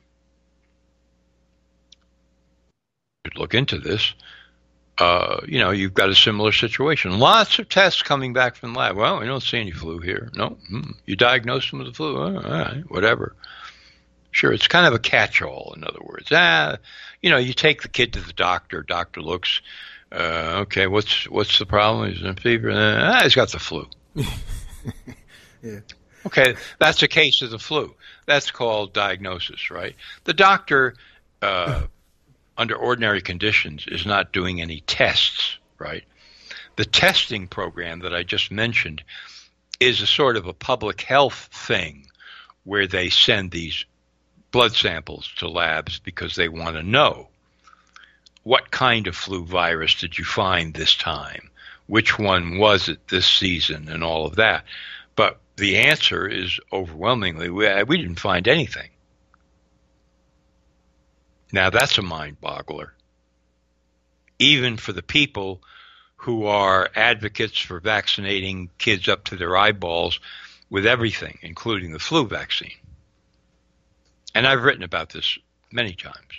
B: should look into this, Uh, you know, you've got a similar situation. Lots of tests coming back from the lab. Well, we don't see any flu here. No, mm, you diagnosed them with the flu. Oh, all right, whatever. Sure, it's kind of a catch-all, in other words. Ah, you know, you take the kid to the doctor. Doctor looks, uh, okay, what's what's the problem? He's in fever. Ah, he's got the flu.
A: Yeah.
B: Okay, that's a case of the flu. That's called diagnosis, right? The doctor, uh, under ordinary conditions, is not doing any tests, right? The testing program that I just mentioned is a sort of a public health thing where they send these blood samples to labs because they want to know what kind of flu virus did you find this time? Which one was it this season and all of that? But the answer is overwhelmingly, we, we didn't find anything. Now that's a mind boggler. Even for the people who are advocates for vaccinating kids up to their eyeballs with everything, including the flu vaccine. And I've written about this many times.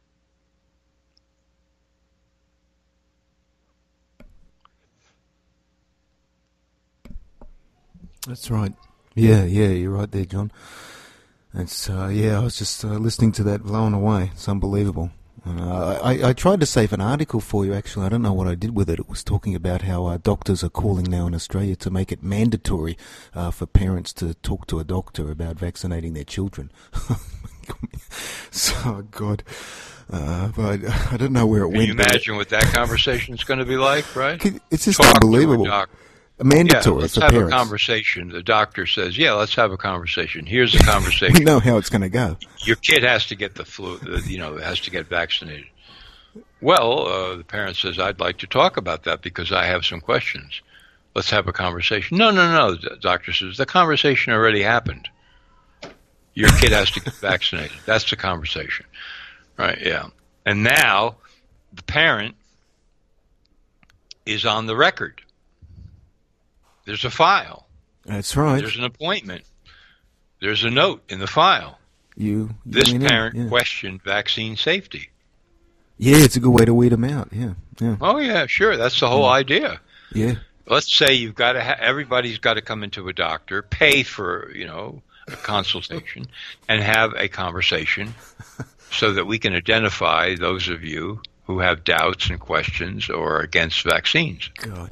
A: That's right. Yeah, yeah, you're right there, John. It's uh, yeah, I was just uh, listening to that, blown away. It's unbelievable. Uh, I, I tried to save an article for you, actually. I don't know what I did with it. It was talking about how uh, doctors are calling now in Australia to make it mandatory uh, for parents to talk to a doctor about vaccinating their children. So, God. Uh, but I don't know where it
B: Can
A: went.
B: Can you imagine what that conversation is going to be like, right?
A: It's just
B: Talk
A: unbelievable. Mandatory
B: yeah, let's
A: for
B: have
A: parents.
B: a conversation. The doctor says, yeah, let's have a conversation. Here's the conversation.
A: We know how it's going to go.
B: Your kid has to get the flu, you know, has to get vaccinated. Well, uh, the parent says, I'd like to talk about that because I have some questions. Let's have a conversation. No, no, no, the doctor says, the conversation already happened. Your kid has to get vaccinated. That's the conversation. Right, yeah. And now the parent is on the record. There's a file.
A: That's right.
B: There's an appointment. There's a note in the file.
A: You, you
B: this parent
A: in, yeah.
B: questioned vaccine safety.
A: Yeah, it's a good way to weed them out. Yeah, yeah.
B: Oh yeah, sure. That's the whole
A: yeah.
B: idea.
A: Yeah.
B: Let's say you've got to. Ha- everybody's got to come into a doctor, pay for you know a consultation, and have a conversation, so that we can identify those of you who have doubts and questions or are against vaccines.
A: God.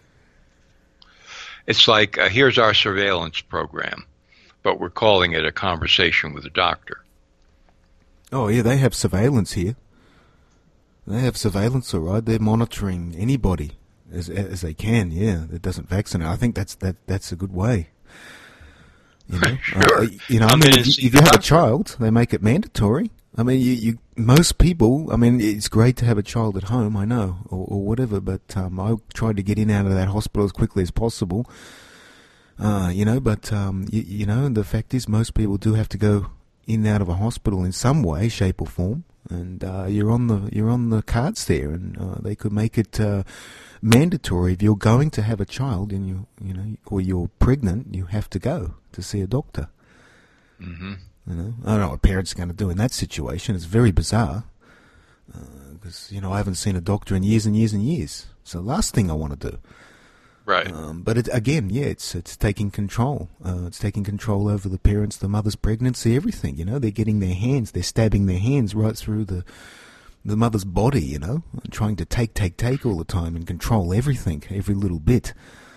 B: It's like, uh, here's our surveillance program, but we're calling it a conversation with a doctor.
A: Oh, yeah, they have surveillance here. They have surveillance, all right. They're monitoring anybody as as they can. Yeah, that doesn't vaccinate. I think that's that that's a good way. You know,
B: sure.
A: uh, you know. I,
B: I
A: mean,
B: mean,
A: if you,
B: it's-
A: if you have a child, they make it mandatory. I mean, you, you most people. I mean, it's great to have a child at home. I know, or, or whatever. But um, I tried to get in and out of that hospital as quickly as possible. Uh, you know, but um, you, you know, the fact is, most people do have to go in and out of a hospital in some way, shape, or form, and uh, you're on the you're on the cards there, and uh, they could make it uh, mandatory if you're going to have a child and you you know, or you're pregnant, you have to go to see a doctor.
B: Mm-hmm.
A: You know, I don't know what parents are going to do in that situation. It's very bizarre because uh, you know I haven't seen a doctor in years and years and years. It's the last thing I want to do.
B: Right.
A: Um, but it, again, yeah, it's it's taking control. Uh, it's taking control over the parents, the mother's pregnancy, everything. You know, they're getting their hands, they're stabbing their hands right through the the mother's body. You know, and trying to take, take, take all the time and control everything, every little bit.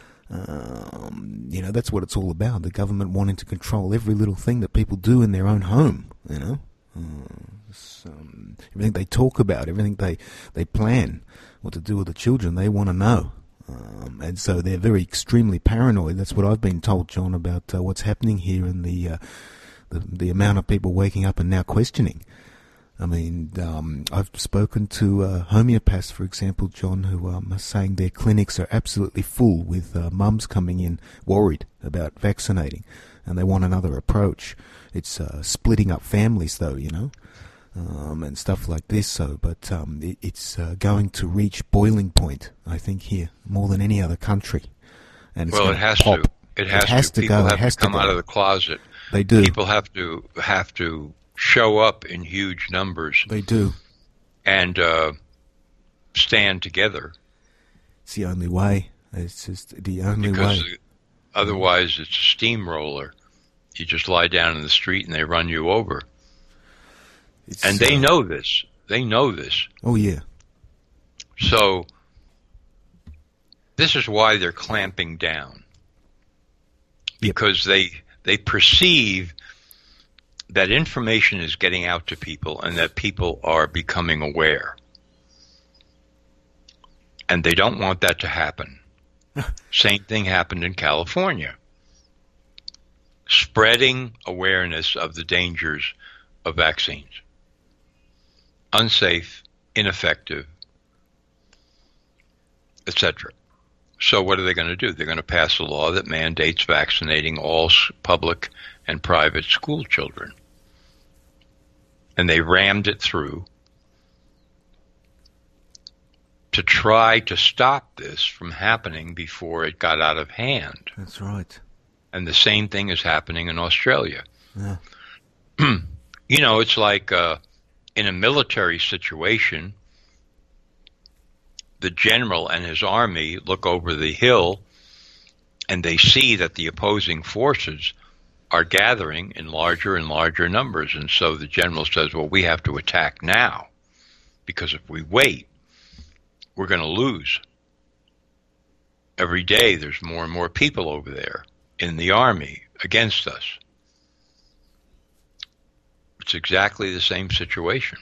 A: Um, you know, that's what it's all about. The government wanting to control every little thing that people do in their own home. You know, uh, um, everything they talk about, everything they they plan, what to do with the children, they want to know. Um, and so they're very extremely paranoid. That's what I've been told, John, about uh, what's happening here and the, uh, the the amount of people waking up and now questioning. I mean, um, I've spoken to uh, homeopaths, for example, John, who um, are saying their clinics are absolutely full with uh, mums coming in worried about vaccinating, and they want another approach. It's uh, splitting up families, though, you know. Um, and stuff like this, so but um, it, it's uh, going to reach boiling point, I think, here more than any other country. And it's
B: Well,
A: gonna
B: it has
A: pop.
B: to. It has,
A: It has
B: to.
A: to
B: People
A: go. It
B: have
A: has
B: to
A: to
B: come
A: go.
B: out of the closet.
A: They do.
B: People have to have to show up in huge numbers
A: They do.
B: and uh, stand together.
A: It's the only way. It's just the only
B: Because
A: way.
B: otherwise, it's a steamroller. You just lie down in the street and they run you over.
A: It's,
B: And they
A: uh,
B: know this. They know this.
A: Oh yeah.
B: So this is why they're clamping down.
A: Yep.
B: Because they they perceive that information is getting out to people and that people are becoming aware. And they don't want that to happen. Same thing happened in California. Spreading awareness of the dangers of vaccines. Unsafe, ineffective, et cetera. So what are they going to do? They're going to pass a law that mandates vaccinating all s- public and private school children. And they rammed it through to try to stop this from happening before it got out of hand.
A: That's right.
B: And the same thing is happening in Australia.
A: Yeah.
B: You know, it's like uh, in a military situation, the general and his army look over the hill and they see that the opposing forces are gathering in larger and larger numbers. And so the general says, well, we have to attack now, because if we wait, we're going to lose. Every day there's more and more people over there in the army against us. It's exactly the same situation.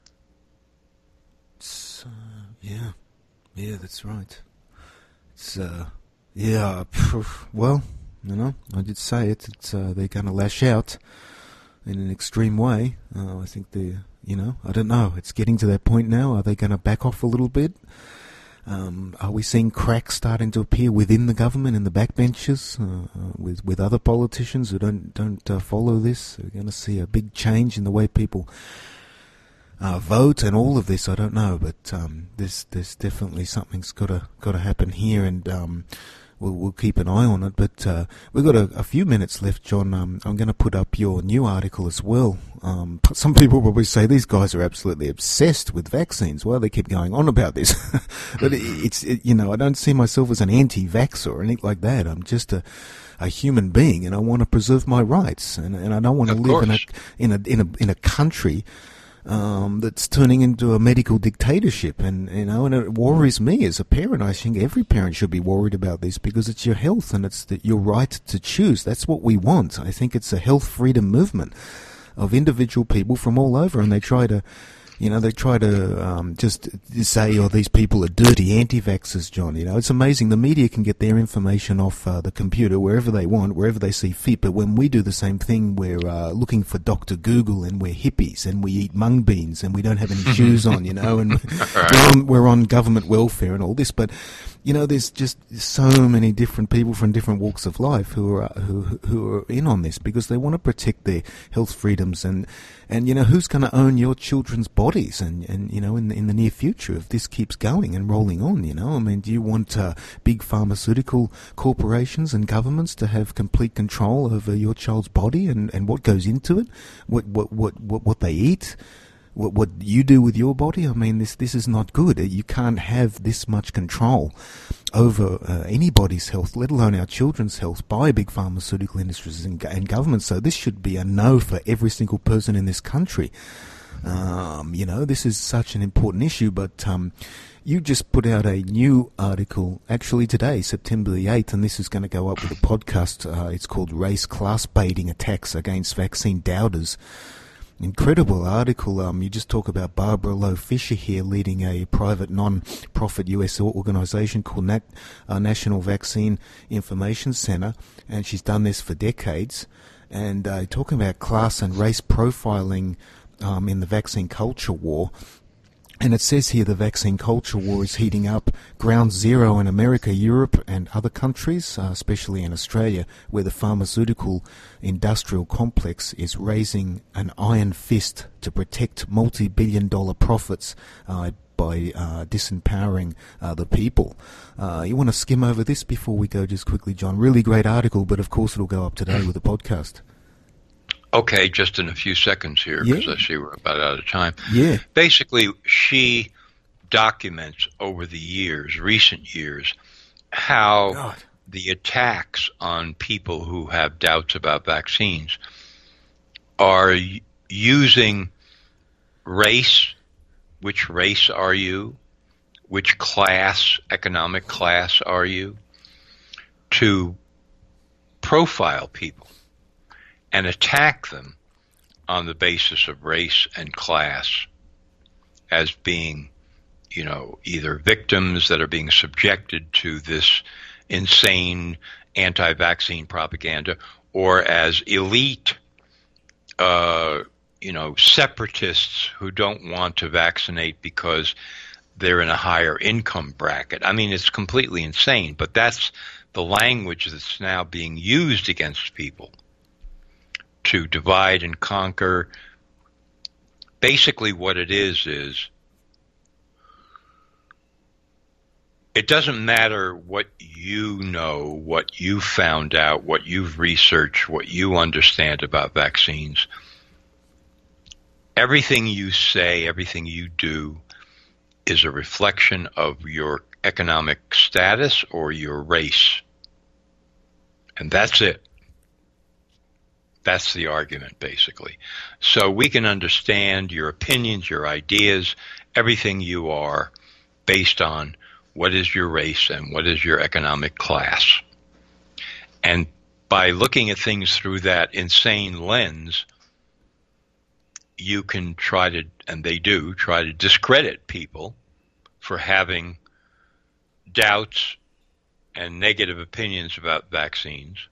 A: It's, uh, yeah. Yeah, that's right. It's, uh, yeah, phew, well, you know, I did say it. It's, uh, they're going to lash out in an extreme way. Uh, I think they, you know, I don't know. It's getting to that point now. Are they going to back off a little bit? Um, are we seeing cracks starting to appear within the government in the backbenches uh, uh, with with other politicians who don't don't uh, follow this? We're going to see a big change in the way people uh, vote and all of this. I don't know, but um, there's there's definitely something's got to got to happen here, and um, we'll we'll keep an eye on it. But uh, we've got a, a few minutes left, John. Um, I'm going to put up your new article as well. Um, some people probably say these guys are absolutely obsessed with vaccines. Well, they keep going on about this. But it, it's, it, you know, I don't see myself as an anti-vax or anything like that. I'm just a, a human being, and I want to preserve my rights, and, and I don't want to
B: Of
A: live in a,
B: course.
A: in a, in a, in a country, um, that's turning into a medical dictatorship. And, you know, and it worries me as a parent. I think every parent should be worried about this because it's your health and it's the, your right to choose. That's what we want. I think it's a health freedom movement of individual people from all over, and they try to, You know, they try to um, just say, oh, these people are dirty anti-vaxxers, John. You know, it's amazing. The media can get their information off uh, the computer wherever they want, wherever they see fit. But when we do the same thing, we're uh, looking for Doctor Google, and we're hippies, and we eat mung beans, and we don't have any shoes on, you know, and we're on, we're on government welfare and all this. But you know, there's just so many different people from different walks of life who are who who are in on this because they want to protect their health freedoms, and and you know, who's going to own your children's bodies, and and you know, in the, in the near future if this keeps going and rolling on, you know, I mean, do you want uh, big pharmaceutical corporations and governments to have complete control over your child's body and, and what goes into it, what what what what, what they eat? What, what you do with your body? I mean, this this is not good. You can't have this much control over uh, anybody's health, let alone our children's health, by big pharmaceutical industries and, and governments. So this should be a no for every single person in this country. Um, you know, this is such an important issue, but um, you just put out a new article, actually today, September the eighth, and this is going to go up with a podcast. Uh, it's called Race Class Baiting Attacks Against Vaccine Doubters. Incredible article. Um, you just talk about Barbara Loe Fisher here, leading a private non-profit U S organisation called Nat, uh, National Vaccine Information Center, and she's done this for decades. And uh, talking about class and race profiling um, in the vaccine culture war. And it says here the vaccine culture war is heating up. Ground zero in America, Europe and other countries, uh, especially in Australia, where the pharmaceutical industrial complex is raising an iron fist to protect multi-billion dollar profits uh, by uh, disempowering uh, the people. Uh, you want to skim over this before we go just quickly, John? Really great article, but of course it'll go up today with the podcast.
B: Okay, just in a few seconds here, because yeah. I see we're about out of time.
A: Yeah.
B: Basically, she documents over the years, recent years, how God. the attacks on people who have doubts about vaccines are using race. Which race are you? Which class, economic class are you? To profile people and attack them on the basis of race and class as being, you know, either victims that are being subjected to this insane anti-vaccine propaganda, or as elite, uh, you know, separatists who don't want to vaccinate because they're in a higher income bracket. I mean, it's completely insane, but that's the language that's now being used against people to divide and conquer. Basically what it is is it doesn't matter what you know, what you found out, what you've researched, what you understand about vaccines. Everything you say, everything you do is a reflection of your economic status or your race. And that's it. That's the argument, basically. So we can understand your opinions, your ideas, everything you are based on what is your race and what is your economic class. And by looking at things through that insane lens, you can try to, and they do, try to discredit people for having doubts and negative opinions about vaccines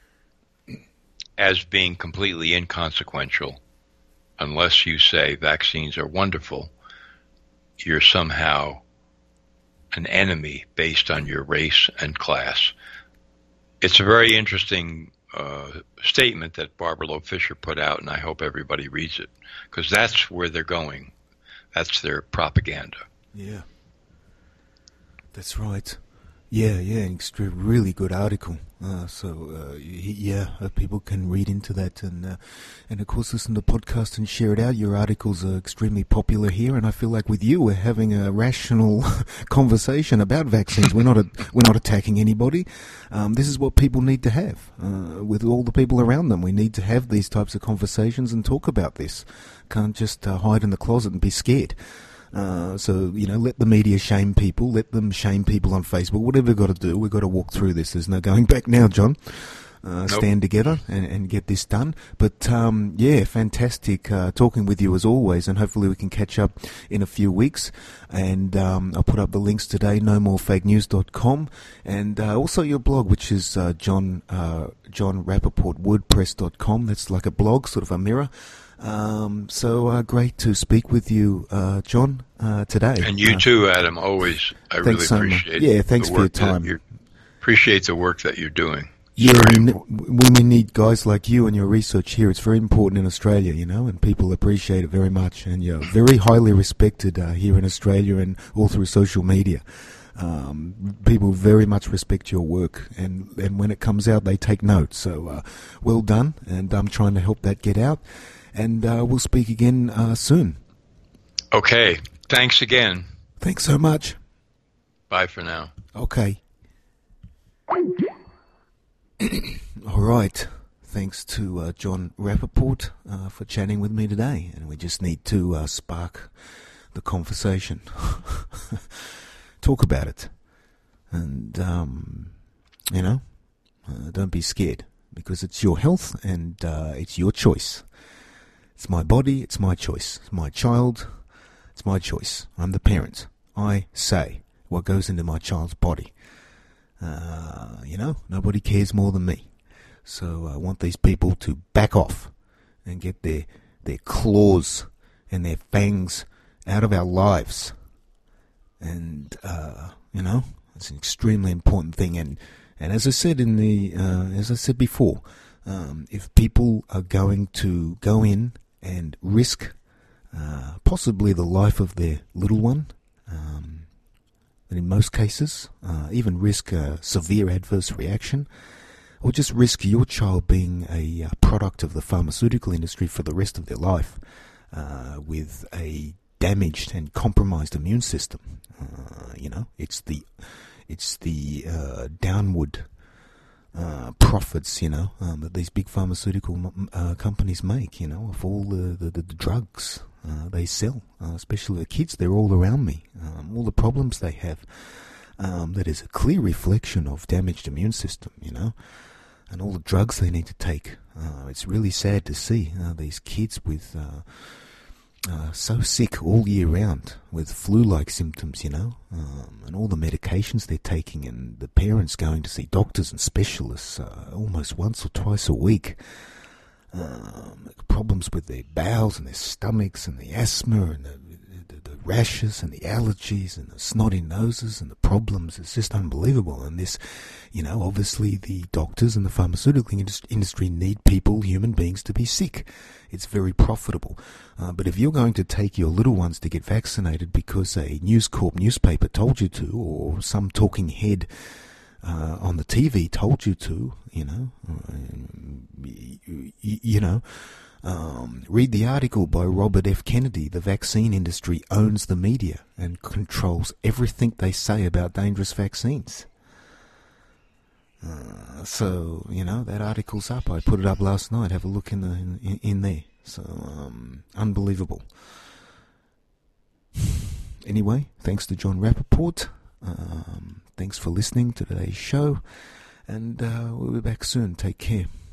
B: as being completely inconsequential. Unless you say vaccines are wonderful, you're somehow an enemy based on your race and class. It's a very interesting uh, statement that Barbara Loe Fisher put out, and I hope everybody reads it, because that's where they're going. That's their propaganda.
A: Yeah, that's right. Yeah, yeah, extreme, really good article. Uh, so, uh, yeah, uh, people can read into that and, uh, and of course, listen to the podcast and share it out. Your articles are extremely popular here, and I feel like with you, we're having a rational conversation about vaccines. We're not a, we're not attacking anybody. Um, this is what people need to have uh, with all the people around them. We need to have these types of conversations and talk about this. Can't just uh, hide in the closet and be scared. Uh, so, you know, let the media shame people, let them shame people on Facebook, whatever we've got to do, we've got to walk through this. There's no going back now, John. uh,
B: Nope.
A: stand together and, and get this done. But um, yeah, fantastic uh, talking with you as always, and hopefully we can catch up in a few weeks. And um, I'll put up the links today, no more fake news dot com, and uh, also your blog, which is uh, John uh, John Rappaport WordPress dot com. That's like a blog, sort of a mirror. Um, so uh, great to speak with you, uh, John, uh, today.
B: And you
A: uh,
B: too, Adam. Always, I really
A: so much.
B: appreciate.
A: Yeah, thanks
B: the
A: for your
B: work that
A: time.
B: you're- Appreciate the work that you're doing.
A: Yeah,
B: Very
A: we ne-
B: important.
A: when we need guys like you and your research here, it's very important in Australia, you know, and people appreciate it very much. And you're very highly respected uh, here in Australia and all through social media. Um, people very much respect your work, and, and when it comes out, they take notes. So uh, well done, and I'm trying to help that get out. And uh, we'll speak again uh, soon.
B: Okay. Thanks again.
A: Thanks so much.
B: Bye for now.
A: Okay. All right. Thanks to uh, John Rappaport uh, for chatting with me today. And we just need to uh, spark the conversation. Talk about it. And, um, you know, uh, don't be scared, because it's your health and uh, it's your choice. It's my body, it's my choice. It's my child, it's my choice. I'm the parent. I say what goes into my child's body. Uh, you know, nobody cares more than me. So I want these people to back off and get their their claws and their fangs out of our lives. And, uh, you know, it's an extremely important thing. And, and as I said in the, uh, as I said before, um, if people are going to go in and risk uh, possibly the life of their little one, um, and in most cases, uh, even risk a severe adverse reaction, or just risk your child being a uh, product of the pharmaceutical industry for the rest of their life, uh, with a damaged and compromised immune system. Uh, you know, it's the it's the uh, downward uh, profits, you know, um, that these big pharmaceutical uh, companies make, you know, of all the, the, the drugs uh, they sell, uh, especially the kids. They're all around me. Um, all the problems they have, um, that is a clear reflection of damaged immune system, you know, and all the drugs they need to take. Uh, it's really sad to see uh, these kids with uh, uh, so sick all year round with flu-like symptoms, you know, um, and all the medications they're taking, and the parents going to see doctors and specialists uh, almost once or twice a week. Um, problems with their bowels and their stomachs and the asthma and the, the, the rashes and the allergies and the snotty noses and the problems. It's just unbelievable. And this, you know, obviously the doctors and the pharmaceutical industry need people, human beings, to be sick. It's very profitable. Uh, but if you're going to take your little ones to get vaccinated because a News Corp newspaper told you to, or some talking head Uh, on the T V told you to, you know, uh, you, you know, um, read the article by Robert F. Kennedy. The vaccine industry owns the media and controls everything they say about dangerous vaccines. Uh, so, you know, that article's up. I put it up last night. Have a look in the in, in there. So, um, unbelievable. Anyway, thanks to John Rappaport. Um, thanks for listening to today's show, and uh, we'll be back soon. Take care.